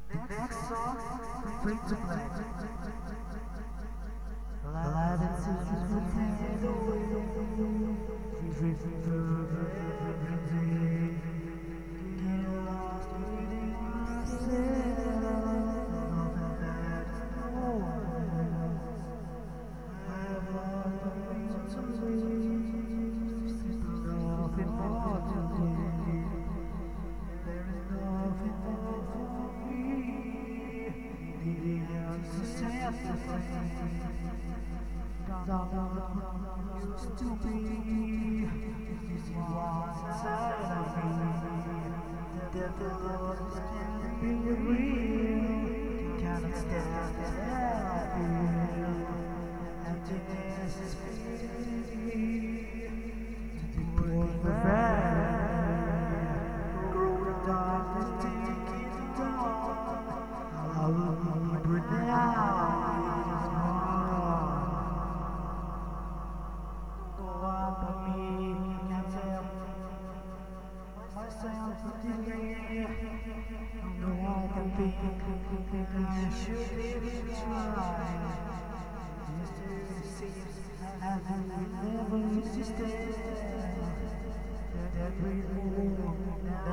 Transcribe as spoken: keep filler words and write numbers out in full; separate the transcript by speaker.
Speaker 1: Next song, Free to Play. Live and see the potato. Free, free, free, free, free, free, free. Get lost within myself. Nothing that is more. I have lost the reason to live. Simple nothing more to live. There is nothing more for me. Needing else to set the free. Down what used to be. This is what's inside of me. That the Lord can be real. Cannot stand as I feel. Emptiness is pity. To put the fire. Growing darkness, take it down. I will be breathed out. It is gone. Go up on me, can't tell myself today. No one can think I should even try. Yesterday seems as if we never existed. That we move now.